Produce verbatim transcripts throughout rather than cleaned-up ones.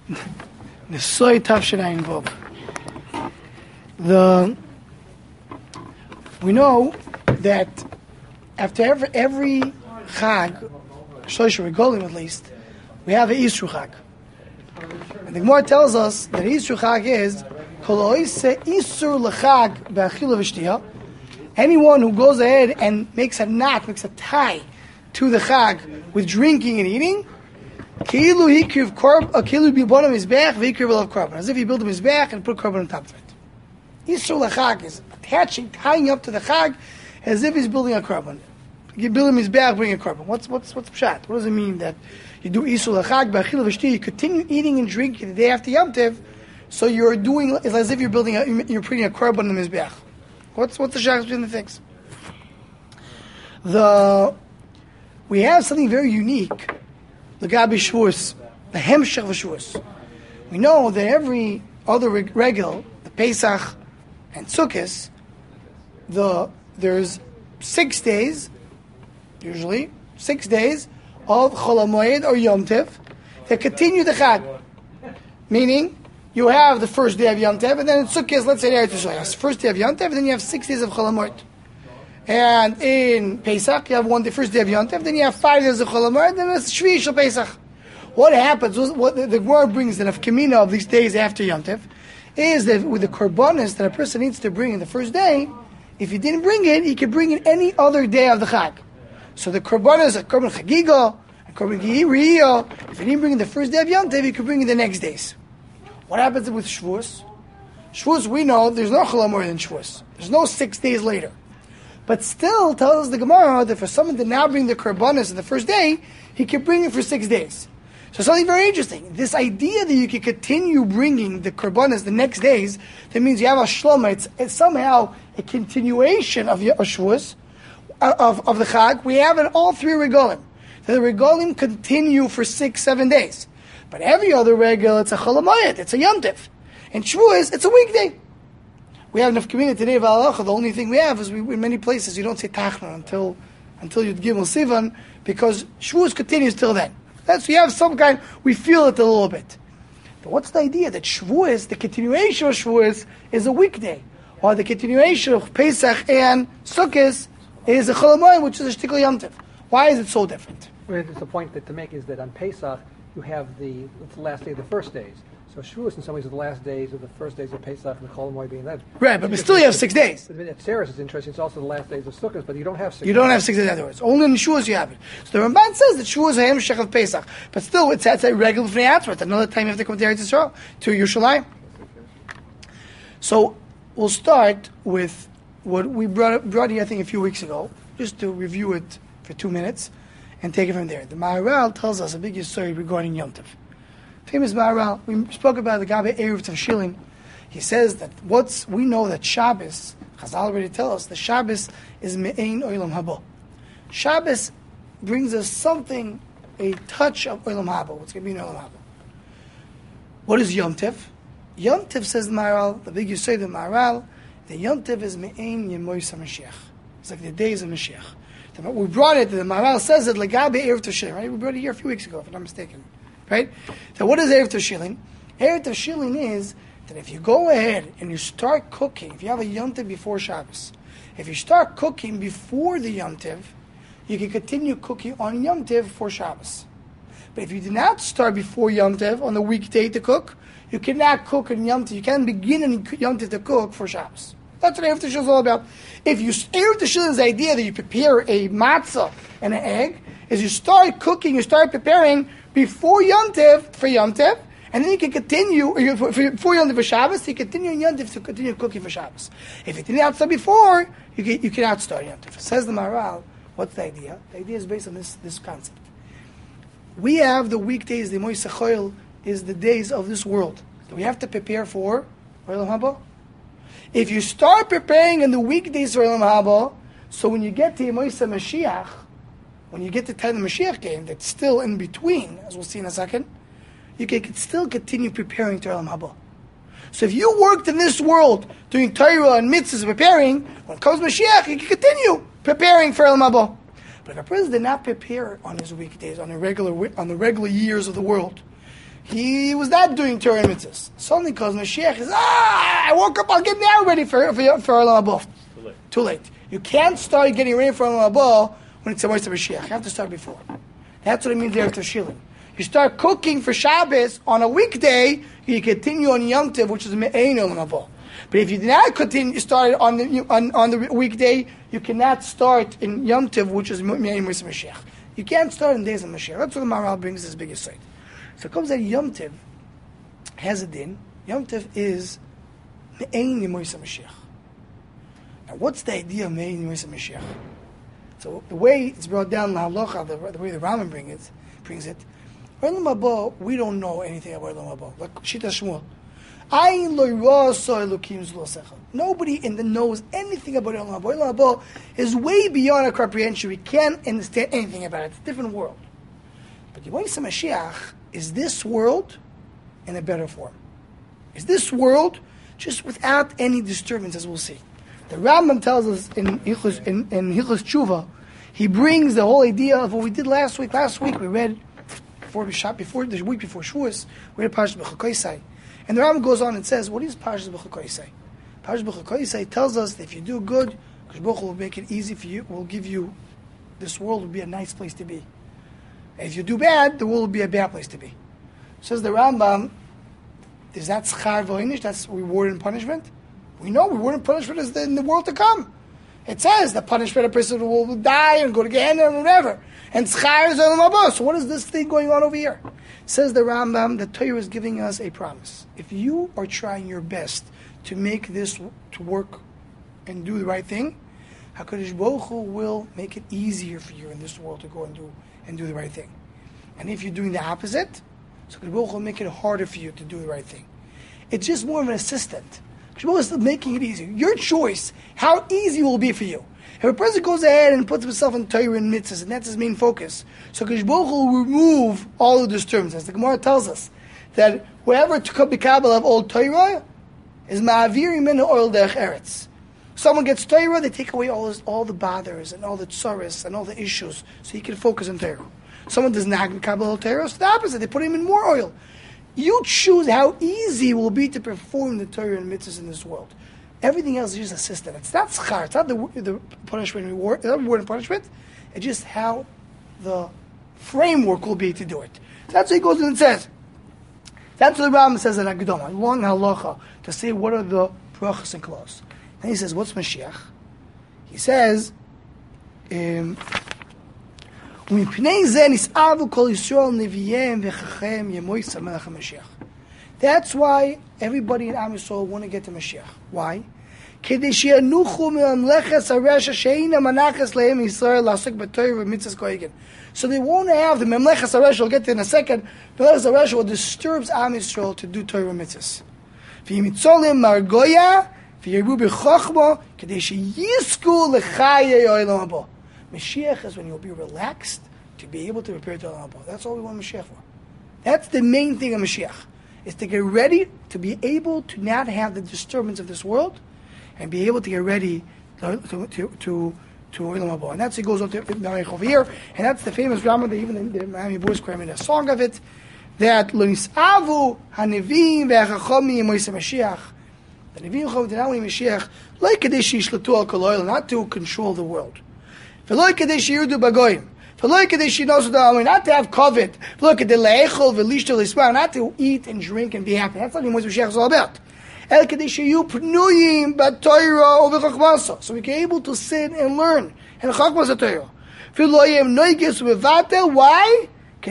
Nesoy Tavshinayin Vav. The we know that after every every Chag, Shlosh Regolim at least, we have an Isru Chag. And the Gemara tells us that Isru Chag is Kol Oise Isur L'Chag B'Achila V'Shtiyah. Anyone who goes ahead and makes a knot, makes a tie to the Chag with drinking and eating, Kilu Hikriv Korb, Kilu Bibonam Mizbeach V'Hikriv Olav Korban, as if he built a Mizbeach and put Korban on top of it. Isur L'Chag is attaching, tying up to the Chag as if he's building a Korban. You build a Mizbeach, bring a Korban. What's what's what's pshat? What does it mean that you do Isur L'Chag B'Achila V'Shtiyah? You continue eating and drinking the day after Yom Tov, so you're doing it's as if you're building a, you're putting a Korban on the Mizbeach. What's what's the shach between the things? The we have something very unique. The Gabi Shavuos, the Hemshech Shavuos. We know that every other regel, the Pesach and Sukkot, the there's six days, usually six days of Chol HaMoed or Yom Tov that continue the Chag. Meaning, you have the first day of Yom Tov, and then in Sukkot, let's say Eretz Yisrael, first day of Yom Tov, and then you have six days of Chol HaMoed. And in Pesach, you have one the first day of Yom Tov, then you have five days of Chol HaMoed, then it's Shvi Shel Pesach. What happens, what the, the Gemara brings the nafkamina of these days after Yom Tov, is that with the korbanos that a person needs to bring in the first day, if he didn't bring it, he could bring it any other day of the Chag. So the korbanos are korban chagiga, and korban giyiriya. If he didn't bring it the first day of Yom Tov, he could bring it the next days. What happens with Shavuos? Shavuos, we know there's no Chol HaMoed than Shavuos. There's no six days later. But still tells the Gemara that for someone to now bring the korbanos on the first day, he can bring it for six days. So something very interesting. This idea that you can continue bringing the korbanos the next days, that means you have a shloma. It's, it's somehow a continuation of your Shavuos, of, of the Chag. We have it all three regalim. The regalim continue for six, seven days. But every other regal, it's a Chol HaMoed, it's a Yom Tov. And Shavuos, it's a weekday. We have nafkamina today of halacha. The only thing we have is we, in many places you don't say tachna until until you give Sivan, because Shavuos continues till then. That's we have some kind. We feel it a little bit. But what's the idea that Shavuos, the continuation of Shavuos, is a weekday, while the continuation of Pesach and Sukkot is a Chol HaMoed, which is a shtikl Yom Tov? Why is it so different? Well, the point that to make is that on Pesach you have the, it's the last day of the first days. So Shavuos in some ways are the last days of the first days of Pesach and the Chol HaMoed being that. Right, but, but still you have six days. At Saris is interesting. It's also the last days of Sukkot, but you don't have six. You days. don't have six days afterwards. Only in Shavuos you have it. So the Ramban says that Shavuos is a Hemshech of Pesach, but still it's, it's a regular B'nai Atzeret. Another time you have to come to Eretz Yisrael, to Yerushalayim. So we'll start with what we brought brought here I think a few weeks ago, just to review it for two minutes and take it from there. The Maharal tells us a big story regarding Yom Tov. Famous Maharal, we spoke about the Gabe Erev Tavshilin. He says that what's we know that Shabbos, Chazal already tell us, the Shabbos is Me'ein Olam Haba. Shabbos brings us something, a touch of Olam Haba. What's going to be in Olam Haba? What is Yom Tov? Yom Tov, says the Maharal, the big Yisod of the Maharal, the Yom Tov is Me'ein Yemois HaMashiach. It's like the days of Mashiach. We brought it, the Maharal says it, Legabe Erev Tavshilin, right? We brought it here a few weeks ago, if I'm not mistaken. Right? So what is Erev Tavshilin? Erev Tavshilin is that if you go ahead and you start cooking, if you have a Yom Tov before Shabbos, if you start cooking before the Yom Tov, you can continue cooking on Yom Tov for Shabbos. But if you do not start before Yom Tov on the weekday to cook, you cannot cook on Yom Tov. You can't begin on Yom Tov to cook for Shabbos. That's what Erev Tavshilin is all about. If you Erev Tavshilin is the idea that you prepare a matzah and an egg, is you start cooking, you start preparing before Yom Tov for Yom Tov, and then you can continue, or you, for, for, before Yom Tov for Shabbos, you continue on Yom Tov to continue cooking for Shabbos. If you did not start before, you, can, you cannot start Yom Tov. Says the Maharal, what's the idea? The idea is based on this, this concept. We have the weekdays, the Moisei Choil is the days of this world. So we have to prepare for Olam Haba. If you start preparing in the weekdays for Olam Haba, so when you get to Moisei Mashiach, when you get to the time of the Mashiach game, that's still in between, as we'll see in a second, you can still continue preparing to Olam Haba. So if you worked in this world doing Torah and mitzvahs preparing, when it comes Mashiach, you can continue preparing for Olam Haba. But if a person did not prepare on his weekdays, on the regular on the regular years of the world, he was not doing Torah and mitzvahs. Suddenly comes Mashiach, he says, ah, I woke up, I'll get now ready for, for, for Olam Haba. Too late. Too late. You can't start getting ready for Olam Haba when it's a Moshe Mashiach. You have to start before. That's what it means there at Tashilin. You start cooking for Shabbos on a weekday, you continue on Yom Tov, which is Me'ein Olam Haba. But if you did not continue, start on the on, on the weekday, you cannot start in Yom Tov, which is Me'ein Moshe Mashiach. You can't start in days of Mashiach. That's what the Maharal brings as biggest side. So it comes that Yom Tov has a din. Yom Tov is Me'ein Moshe Mashiach. Now, what's the idea of Me'ein Moshe Mashiach? So the way it's brought down in the halacha, the, the way the Rambam brings it, brings it, Olam Haba, we don't know anything about Olam Haba. Like Shita Shmuel, Ayin lo yirasa Elokim zlosecha. Nobody in the knows anything about Olam Haba. Olam Haba is way beyond our comprehension. We can't understand anything about it. It's a different world. But Yom Mashiach is this world in a better form. Is this world just without any disturbance, as we'll see. The Rambam tells us in Hilchos in, in Hilchos Tshuva, he brings the whole idea of what we did last week. Last week we read before we shot before the week before Shavuos, we read Parshas B'Chakoisai, and the Rambam goes on and says, "What is Parshas B'Chakoisai? Parshas B'Chakoisai tells us that if you do good, Kadosh Baruch Hu will make it easy for you. Will give you this world will be a nice place to be. And if you do bad, the world will be a bad place to be." Says the Rambam, is that schar v'oinish? That's reward and punishment. We know reward and punishment is in the world to come. It says the punishment a person will die and go to Gehenna and whatever. And schar is Olam Haba. So what is this thing going on over here? Says the Rambam, the Torah is giving us a promise. If you are trying your best to make this to work and do the right thing, HaKadosh Baruch Hu will make it easier for you in this world to go and do and do the right thing. And if you're doing the opposite, so HaKadosh Baruch Hu will make it harder for you to do the right thing. It's just more of an assistant. HaKadosh is making it easier. Your choice, how easy it will be for you. If a person goes ahead and puts himself in Torah and mitzvahs, and that's his main focus, so HaKadosh Baruch Hu will remove all the disturbances. The Gemara tells us that whoever took up the Kabbalah of old Torah is ma'aviri min oil derech eretz. Someone gets Torah, they take away all his, all the bothers and all the tsaris and all the issues, so he can focus on Torah. Someone does not get Kabbalah Torah, it's the opposite. They put him in more oil. You choose how easy it will be to perform the Torah and mitzvahs in this world. Everything else is just assistant. It's not schar. It's not the, the punishment and reward, the reward and punishment. It's just how the framework will be to do it. So that's what he goes in and says. That's what the Rambam says in Agdama, a long halacha, to say what are the brachas and klaus. And he says, what's Mashiach? He says, um, that's why everybody in Am Yisrael want to get to Mashiach. Why? So they won't have the Memlechas HaResha, we'll get to in a second, Memlechas HaResha will disturbs Am Yisrael to do Torah mitzvahs. Mashiach is when you'll be relaxed to be able to prepare to Olam Haba. That's all we want Mashiach for. That's the main thing of Mashiach, is to get ready to be able to not have the disturbance of this world and be able to get ready to to to, to, to Olam Haba. And that's it goes on to over here, and that's the famous drama that even the Miami Boys cram in a song of it, that Lo Nisavu Hanevim Ve'achachomim Moisei Mashiach. The Nevi'im Chom did not want Mashiach like Kadesh Yishlatu Al Kol Oil, not to control the world. Not to have covet, not to eat and drink and be happy. That's not what Mashiach is all about. So we can be able to sit and learn. Why?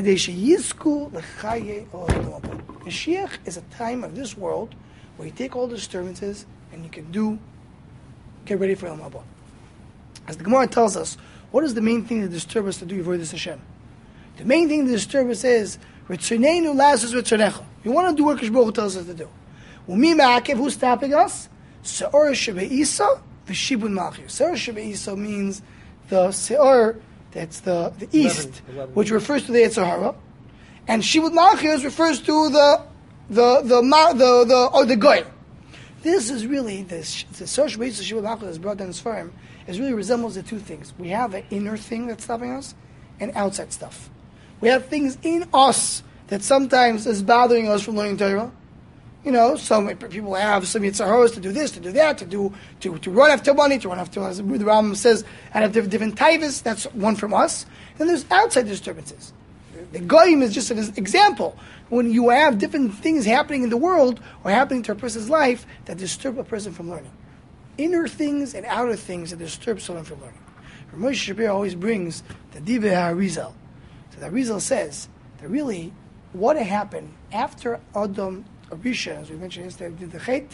Mashiach is a time of this world where you take all the disturbances and you can do, get ready for Olam Haba. As the Gemara tells us, what is the main thing that disturbs us to do Avodas Hashem? The main thing that disturbs us is Ritzoneinu Lazarus Ritzonecha. We want to do what Kadosh Baruch Hu tells us to do. Umi Ma'akev, who's stopping us? Se'or Shebe'isa v'Shibud Malchus. Se'or Shebe'isa means the Se'or, that's the, the east, eleven, eleven. Which refers to the Yetzer Hara, and Shibud Malchus refers to the the the the the, the or the Goy. This is really this the Se'or Shebe'isa Shibud Malchus is brought down as far. It really resembles the two things. We have an inner thing that's stopping us and outside stuff. We have things in us that sometimes is bothering us from learning Torah. You know, some people have some yitzaros to do this, to do that, to do to, to run after money, to run after, as the Rambam says, and have different, different taivas. That's one from us. And there's outside disturbances. The goyim is just an example. When you have different things happening in the world or happening to a person's life that disturb a person from learning. Inner things and outer things that disturb someone from learning. Moshe Shapiro always brings the Divrei HaArizal. So the Arizal says that really what happened after Adam Arisha, as we mentioned yesterday, did the Chet,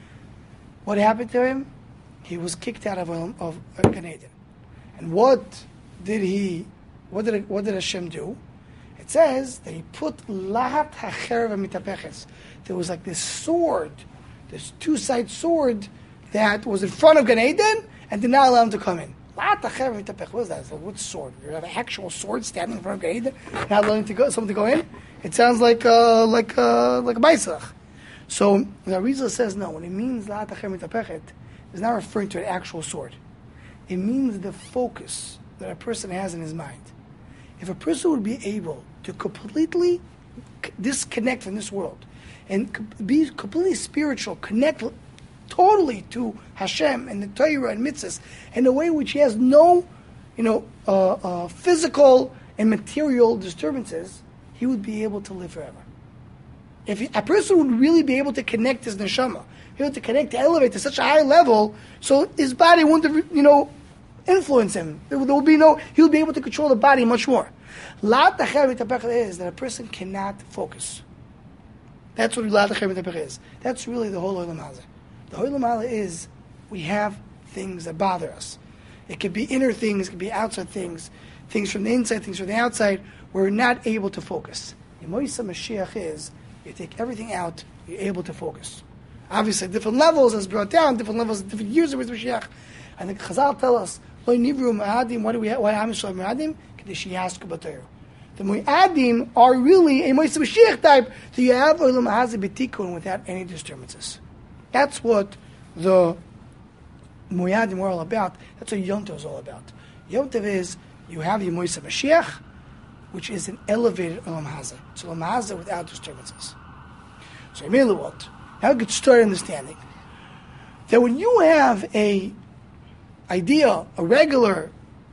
what happened to him? He was kicked out of of Gan Eden. And what did he? What did what did Hashem do? It says that he put Lahat HaCherev HaMitapeches. There was like this sword, this two-sided sword that was in front of Gan Eden and did not allow him to come in. Lahat HaCherev HaMitapeches. What is that? It's like, what sword? You have an actual sword standing in front of Gan Eden, not allowing to go, someone to go in. It sounds like uh, like uh, like a Baisach. So the Arizal says no. When it means Lahat HaCherev HaMitapechet, it's not referring to an actual sword. It means the focus that a person has in his mind. If a person would be able to completely disconnect from this world and be completely spiritual, connect totally to Hashem and the Torah and mitzvahs in a way in which he has no, you know, uh, uh, physical and material disturbances, he would be able to live forever. If he, a person would really be able to connect his neshama, be able to connect, to elevate to such a high level, so his body wouldn't, you know, influence him. There, there will be no, he will be able to control the body much more. Lahat HaCherev HaMitapechet is that a person cannot focus. That's what Lahat HaCherev HaMitapechet is. That's really the whole Olam Hazeh. The whole Olam Hazeh is we have things that bother us. It could be inner things, it could be outside things, things from the inside, things from the outside. We're not able to focus. The Moisa Mashiach is you take everything out, you're able to focus. Obviously, different levels as brought down, different levels, different years of Mashiach. And the Chazal tell us, Lo nivru ma'adim. Why do we? Why Am Yisrael ma'adim? Kadesh yasku b'Torah. The mu'adim are really a Moshe Mashiach type. So you have Olam Hazeh b'tikun without any disturbances. That's what the mu'adim are all about. That's what Yom Tov is all about. Yom Tov is you have your Moshe Mashiach, which is an elevated Olam Hazeh. It's Olam Hazeh without disturbances. So Yemelu what? Now we could start understanding that when you have a idea, a regular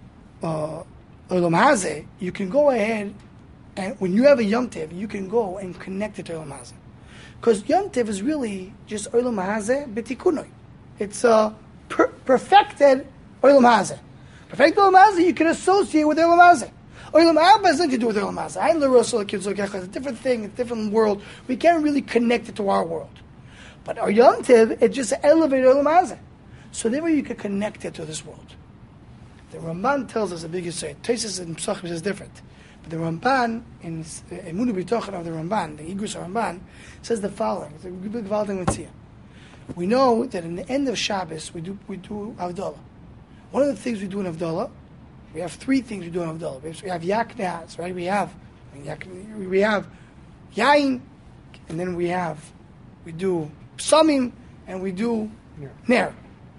uh, Olam Hazeh, you can go ahead and when you have a Yom Tov, you can go and connect it to Olam Hazeh. Because Yom Tov is really just Olam Hazeh b'tikunoi. It's a per- perfected Olam Hazeh. Perfected Olam Hazeh you can associate with Olam Hazeh. Olam Haba has nothing to do with Olam Hazeh. It's a different thing, it's a different world. We can't really connect it to our world. But our Yom Tov, it's just elevated Olam Hazeh. So therefore you can connect it to this world. The Ramban tells us a big say. Tosfos and Pesachim is different. But the Ramban, in Emunah B'Tochen of the Ramban, the Igrus Ramban, says the following. It's a big Gvaldik Mitzvah. We know that in the end of Shabbos, we do we do Havdalah. One of the things we do in Havdalah, we have three things we do in Havdalah. We have Yak Nehaz, right? We have we have Yain, and then we have we do Psamim, and we do Ner.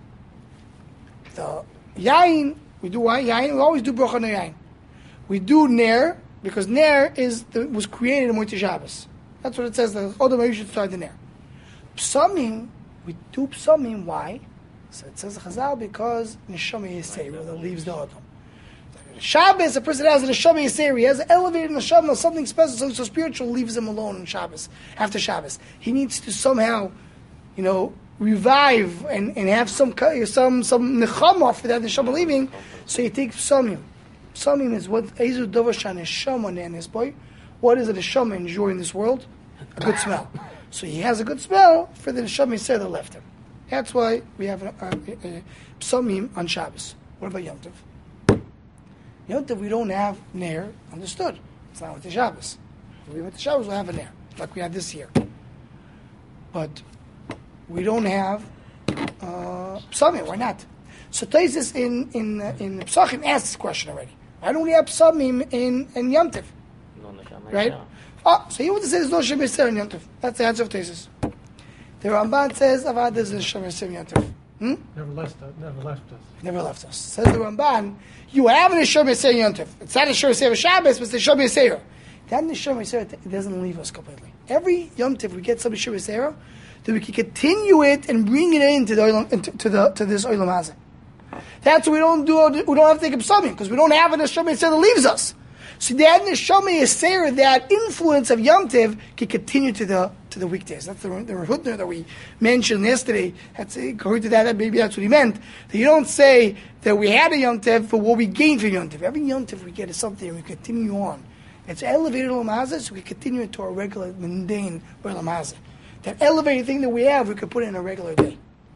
The Yain, we do Yain, we always do Brocha Yain. We do Ner, because Ner is the, was created in Motzei Shabbos. That's what it says, the Odom you should start the Ner. Psamim, we do Psamim, why? So it says Chazal, because Neshama Yisei, that leaves the Odom. Shabbos, a person has a Neshama Yisei, he has an elevated Neshama, something special, something so spiritual, leaves him alone on Shabbos, after Shabbos. He needs to somehow, you know, revive and, and have some some some nechama for that neshama leaving, so you take psamim. Psamim is what ezu davar shaneshama ne'anes boy. What is a neshama enjoy in this world? A good smell. So he has a good smell for the neshama yisrael that left him. That's why we have a, a, a psamim on Shabbos. What about Yom Tov? Yom Tov we don't have ner. Understood? It's not with the Shabbos. If we went to Shabbos, we'll have a ner like we had this year. But we don't have uh, Psamim. Why not? So Tosfos in in uh, in Pesachim asked this question already. Why don't we have Psamim in in Yom Tov? Right? Oh, so he would say there's no Shem Yisrael in Yom Tov. That's the answer of Tosfos. The Ramban says Avad there's a Shem Yisrael in Yom Tov. Hmm? Never left us. Never left us. Never left us. Says the Ramban, you have a Shem Yisrael in Yom Tov. It's not a Shem Yisrael Shabbos, but it's a Shem Yisrael. that neshama Yisera, it doesn't leave us completely. Every Yom Tov we get some neshama Yisera, that we can continue it and bring it into the oilam, into, to the to this oilam hazeh. That's why we don't do we don't have to take up something because we don't have a neshama Yisera that leaves us. So that neshama Yisera, that influence of Yom Tov, can continue to the to the weekdays. That's the the Hutner that we mentioned yesterday. That's according to that, maybe that's what he meant. That you don't say that we had a Yom Tov for what we gained from Yom Tov. Every Yom Tov we get is something and we continue on. It's elevated olam hazeh, so we continue into our regular mundane olam hazeh. That elevated thing that we have, we could put in a regular day.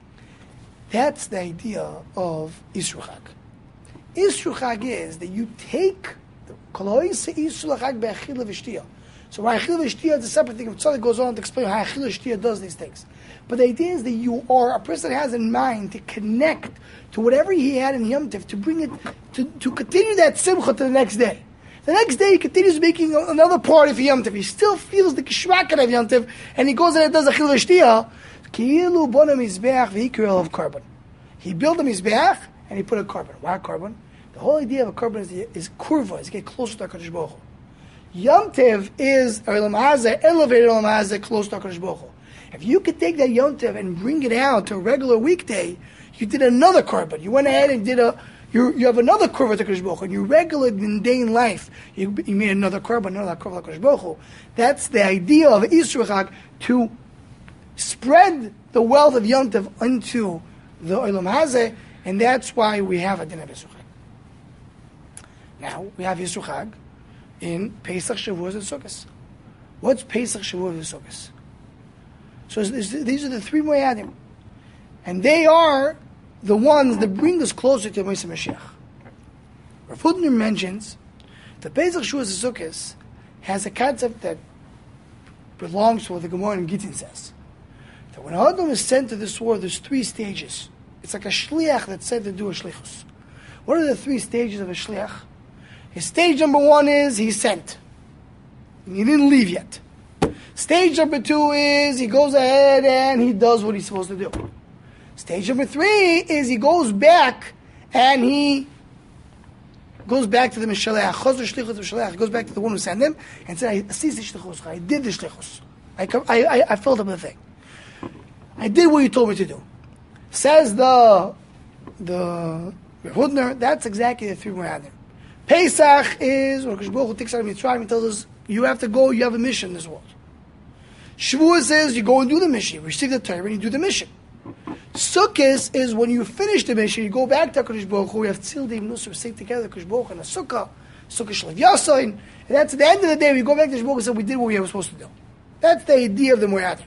That's the idea of Isru Chag. Isru Chag is that you take the Koloise Isru Chag be'achila v'shtiyah. So why achila v'shtiyah is a separate thing. Tzaddik goes on to explain how achila v'shtiyah does these things. But the idea is that you are, a person has in mind to connect to whatever he had in Yom Tov, to bring it, to, to continue that simcha to the next day. The next day he continues making another party for Yom Tov. He still feels the kishmakan of Yom Tov, and he goes and does achil v'shtiyah. Ki'ilu bona mizbeach v'hikru of carbon. He built a mizbeach and he put a carbon. Why a carbon? The whole idea of a carbon is, is kurva, is get closer to HaKadosh Baruch Hu. Yom Tov is olam hazeh, elevated olam hazeh, close to HaKadosh Baruch Hu. If you could take that Yom Tov and bring it out to a regular weekday, you did another carbon. You went ahead and did a You, you have another korban to Kodesh Baruch Hu. In your regular mundane life, you, you made another korban, another korban to Kodesh Baruch Hu. That's the idea of Isru Chag, to spread the wealth of Yom Tov into the Olam Hazeh, and that's why we have a din of Isru Chag. Now, we have Isru Chag in Pesach, Shavuos, and Sukkot. What's Pesach, Shavuos, and Sukkot? So these are the three Moyadim. And they are the ones that bring us closer to Moshe Mashiach. Rav Hutner mentions that Pesach, Shavuos, and Sukkot has a concept that belongs to what the Gemara in Gittin says. That when Adam is sent to this world, there's three stages. It's like a shliach that's sent to do a shlichus. What are the three stages of a shliach? His stage number one is he's sent. And he didn't leave yet. Stage number two is he goes ahead and he does what he's supposed to do. Stage number three is he goes back and he goes back to the Mishalech. Chazor shlichus Mishalech. Goes back to the one who sent him and said, I see the shlichus. I did the shlichus. I, I, I filled up the thing. I did what you told me to do. Says the the Hudner, that's exactly the three Moyadim. Pesach is, when Kodesh Baruch Hu takes out of Mitzrayim, he tells us, you have to go, you have a mission in this world. Shavuos says, you go and do the mission. You receive the Torah and you do the mission. Sukkot is when you finish the mission, you go back to Kodesh Baruch Hu, we have Tzil Deim Nusar, we say together Kodesh Baruch Hu and a Sukkah, Sukkah Shlev Yasoin, and that's at the end of the day, we go back to Kodesh Baruch Hu and say, we did what we were supposed to do. That's the idea of the Moyadim.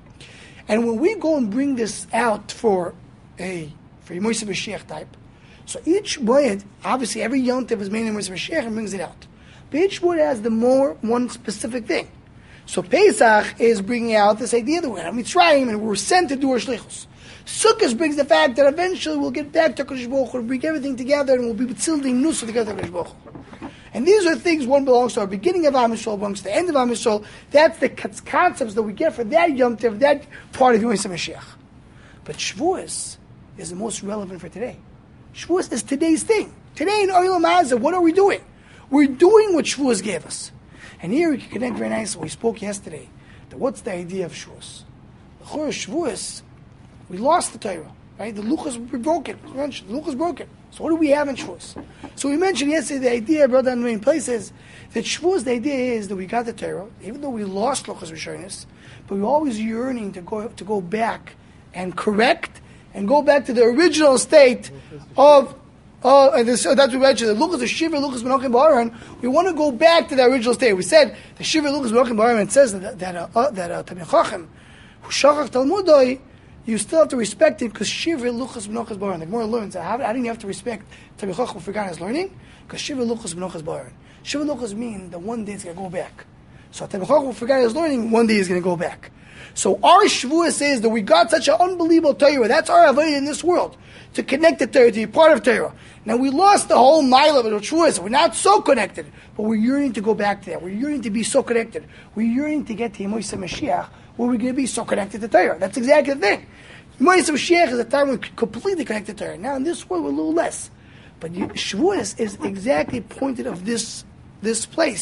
And when we go and bring this out for a for a Moshe Mashiach type, so each Moed, obviously every Yom Tov is made in Moshe Mashiach and brings it out. But each Moed has the more one specific thing. So Pesach is bringing out this idea that we're in Mitzrayim and we're sent to do our shlichus. Sukkot brings the fact that eventually we'll get back to Kodesh Baruch Hu and bring everything together and we'll be tzildim nusah together to Kodesh Baruch Hu. And these are things, one belongs to our beginning of Am Yisrael, belongs to the end of Am Yisrael. That's the concepts that we get for that Yom Tov, that part of Yom Mashiach. But Shavuos is the most relevant for today. Shavuos is today's thing. Today in Olam Hazeh, what are we doing? We're doing what Shavuos gave us. And here we can connect very nicely. We spoke yesterday that what's the idea of Shavuos? The Chor Shavuos, we lost the Torah, right? The Luchos were broken. The Luchos broken. So what do we have in Shavuos? So we mentioned yesterday the idea, brother, in many places, that Shavuos, the idea is that we got the Torah, even though we lost Luchos Rishonos, but we're always yearning to go to go back and correct and go back to the original state of, uh, and this, uh, that's what we mentioned, the Luchos of Shiva, Luchos Menachem Ba'aron. We want to go back to the original state. We said the Shiva, Luchos Menachem Ba'aron, it says that that uh, uh, that uh, Tamil Chacham, who shachach Talmudoi, you still have to respect him because Shiva Luchos Menachas Baron. The Gemara learns that how, how do you have to respect Talmid Chacham who forgot his learning? Because Shiva Luchos Menachas Baron. Shiva Luchos mean that one day it's going to go back. So Talmid Chacham who forgot his learning, one day he's going to go back. So our Shavuos says that we got such an unbelievable Torah. That's our avodah in this world, to connect the Torah, to be part of Torah. Now we lost the whole mile of Shavuos. We're not so connected, but we're yearning to go back to that. We're yearning to be so connected. We're yearning to get to Moshe Mashiach, where we're going to be so connected to Torah. That's exactly the thing. Moshe Mashiach is a time when we're completely connected to Torah. Now in this world we're a little less. But Shavuos is exactly pointed of this this place.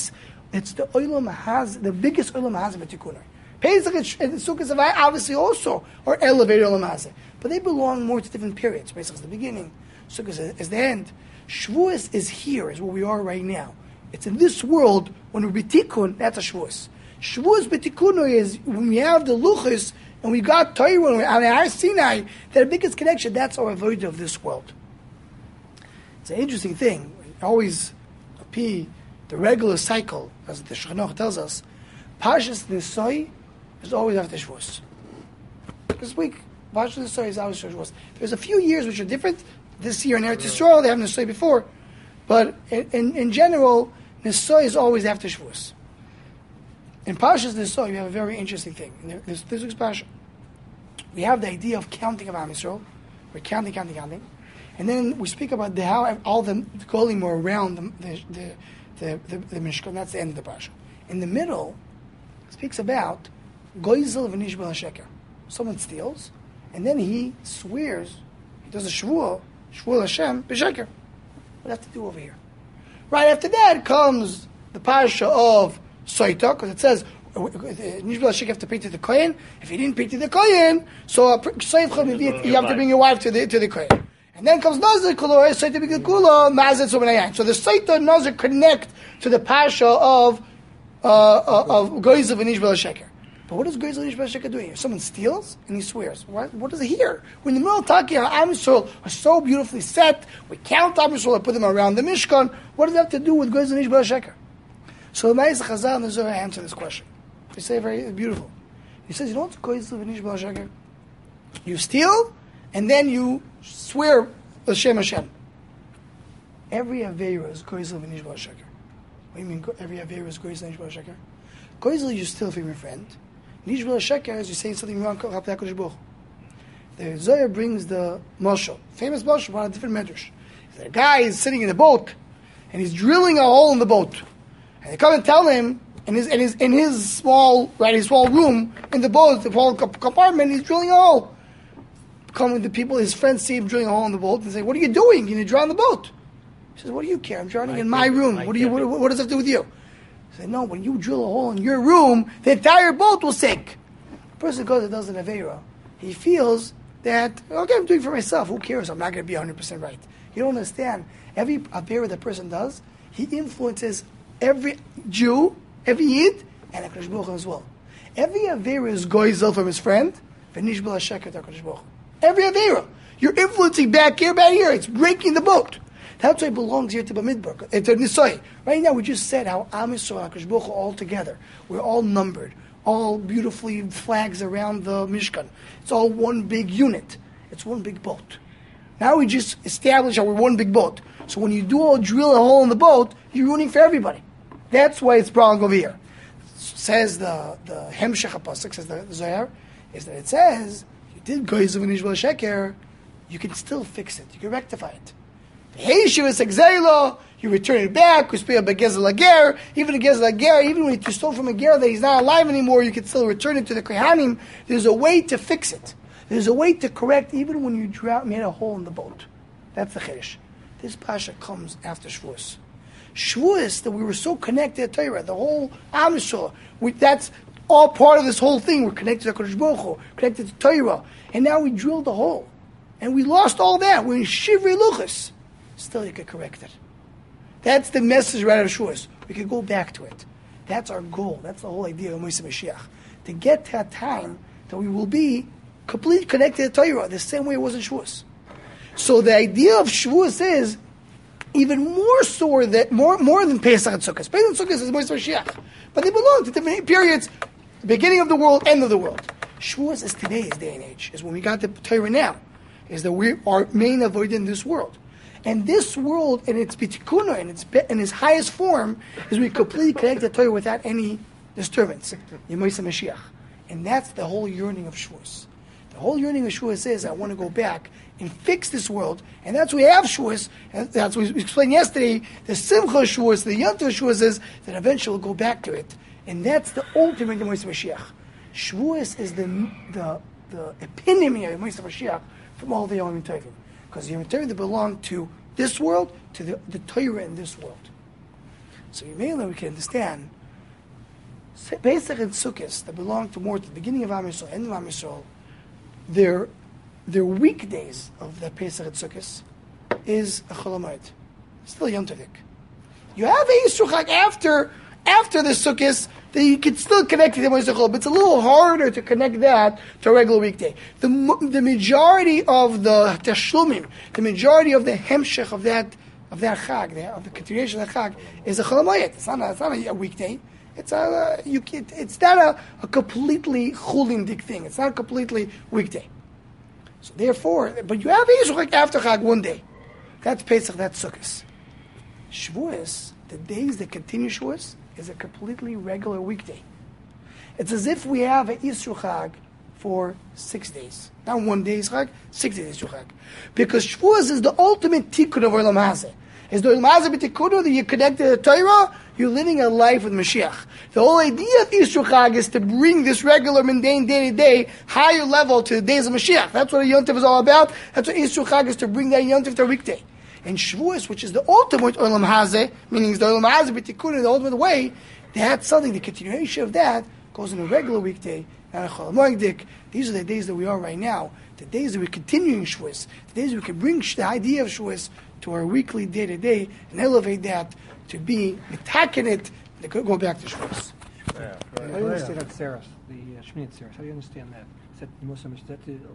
It's the Olam has the biggest Olam has of Tikunah. Pesach and Sukkot obviously also are elevated Olam Hazeh, but they belong more to different periods. Pesach is the beginning, Sukkot is the end. Shavuos is here, is where we are right now. It's in this world when we're B'tikun, that's a Shavuos. Shavuos B'tikun is when we have the Luchos and we got Torah and we're on Har Sinai, the biggest connection, that's our avodah of this world. It's an interesting thing. Always appear the regular cycle, as the Shulchan tells us, Parshas Nisai is always after Shavuos. This week, Parshas Nisai is always after Shavuos. There's a few years which are different. This year in Eretz Yisrael, they have Nisai before. But in, in, in general, Nisai is always after Shavuos. In Parshas Nisai, you have a very interesting thing. In this, this week's Parsha, we have the idea of counting of Am Yisrael. We're counting, counting, counting. And then we speak about the, how all the Golim were around the, the, the The, the, the Mishkan. That's the end of the parasha. In the middle, it speaks about Goizel v'nishbal hasheker. Someone steals, and then he swears, he does a shvuah, shvuah Hashem b'sheker. What do you have to do over here? Right after that comes the parasha of Soita, because it says nishbal hasheker have to pay to the kohen. If he didn't pay to the kohen, so you have to bring your wife to the to the kohen. And then comes Nazir Kulor, Saita B'Gekula, Mazet Suminayan. So the Saita and Nazir connect to the Pasha of uh, of Goizav and Ishbal Sheker. But what does Goizav and Ishbal Sheker do here? Someone steals and he swears. What, what does he hear? We're in the middle of talking how Am Yisrael are so beautifully set. We count Am Yisrael and put them around the Mishkan. What does that have to do with Goizav and Ishbal Sheker? So the Ma'aseh Chazal and the Zohar answer this question. They say very beautiful. He says, you know what's Goizav and Ishbal Sheker? You steal, and then you swear Hashem Hashem. Every Aveira is Goizel v'nishbal sheker. What do you mean every Aveira is Goizel v'nishbal sheker? Goizel, you steal from your friend. Nishbal sheker is you say something wrong, the Zohar brings the Moshe, famous Moshe, about a different medrash. The guy is sitting in a boat, and he's drilling a hole in the boat. And they come and tell him, in his, in his, in his small, right, his small room, in the boat, the small compartment, he's drilling a hole. Come with the people, his friends see him drilling a hole in the boat and say, what are you doing? Can you drown the boat? He says, what do you care? I'm drowning in my room. What do you? What, what does that have to do with you? He said, no, when you drill a hole in your room, the entire boat will sink. The person goes and does an Aveira. He feels that, okay, I'm doing it for myself. Who cares? I'm not going to be one hundred percent right. You don't understand. Every Aveira that person does, he influences every Jew, every Yid, and HaKadosh Baruch Hu as well. Every Aveira is goizel from his friend, v'nishbal hasheker to HaKadosh Baruch Hu. Every Aveira. You're influencing back here, back here. It's breaking the boat. That's why it belongs here to Bamidbar, to Nisai. Right now, we just said how Am Yisrael and HaKadosh Baruch Hu all together. We're all numbered. All beautifully flags around the Mishkan. It's all one big unit. It's one big boat. Now we just establish how we're one big boat. So when you do all drill a hole in the boat, you're ruining for everybody. That's why it's brought over here. Says the the Hemshech HaPasuk, says the Zohar, is that it says, did Goizav and Ishbal Sheker, you can still fix it. You can rectify it. You return it back. Even a Gezel Ager, even when you stole from a Ger that he's not alive anymore, you can still return it to the Kohanim. There's a way to fix it. There's a way to correct even when you drown, made a hole in the boat. That's the Chedesh. This Pasha comes after Shavuos. Shavuos, that we were so connected to Torah, the whole Am Yisrael, that's all part of this whole thing. We're connected to HaKadosh Baruch Hu, connected to Torah. And now we drilled the hole. And we lost all that. We're in Shivrei Luchos. Still, you could correct it. That's the message right out of Shavuos. We could go back to it. That's our goal. That's the whole idea of Moshe Mashiach. To get to a time that we will be completely connected to Torah, the same way it was in Shavuos. So the idea of Shavuos is even more so that more more than Pesach and Sukkot. Pesach and Sukkot is Moshe Mashiach. But they belong to different periods. Beginning of the world, end of the world. Shavuos is today's day and age, is when we got the Torah now, is that we are main avoid in this world. And this world, in its bitikuna, in its in its highest form, is we completely connect the Torah without any disturbance. Yemoshe Mashiach. And that's the whole yearning of Shavuos. The whole yearning of Shavuos is, I want to go back and fix this world. And that's why we have Shavuos. And that's what we explained yesterday. The Simcha Shavuos, the Yom Tov Shavuos is that eventually we'll go back to it. And that's the ultimate Yemoshe Mashiach. Shavuos is the the the epitome of Yemoshe Mashiach from all the Yom Tovim. Because the Yom Tovim that belong to this world, to the, the Torah in this world. So mainly we can understand Pesach and Sukkot that belong to more to the beginning of Am Yisrael, end of Am Yisrael, their their weekdays of the Pesach and Sukkot is a Chol Hamoed. Still Yom Tovik. You have a Yisro Chag after after the Sukkot that you can still connect to the Yom Tovik, but it's a little harder to connect that to a regular weekday. The the majority of the Tashlumim, the majority of the Hemshech of that of that Chag, the, of the continuation of the Chag, is a Chol Hamoed. It's not a, it's not a weekday. It's a you. It, it's not a, a completely chulindik thing. It's not a completely weekday. So therefore, but you have Yisro Chag after Chag one day. That's Pesach. That's Sukkot. Shavuos, the days that continue Shavuos, is a completely regular weekday. It's as if we have a Yisro Chag for six days. Not one day Chag, six days Yisro Chag. Because Shavuos is the ultimate tikkun of Olam Hazeh. Is the Olam Hazeh b'tikkunu that you connect to the Torah, you're living a life with Mashiach. The whole idea of Yisro Chag is to bring this regular, mundane, day-to-day, higher level to the days of Mashiach. That's what a Yom Tov is all about. That's what Yisro Chag is, to bring that Yom Tov to a weekday. And Shavuos, which is the ultimate Olam Hazeh, meaning the Olam Hazeh b'tikkunu, the ultimate way, that's something, the continuation of that goes in a regular weekday, not a Chol Hamoed. These are the days that we are right now. The days that we're continuing Shavuos. The days we can bring the idea of Shavuos to our weekly day-to-day and elevate that to be mitaken it, go back to Shavuos. How do you understand that Tzeres, the uh, Shmini Tzeres? How do you understand that? Is that the most, is that the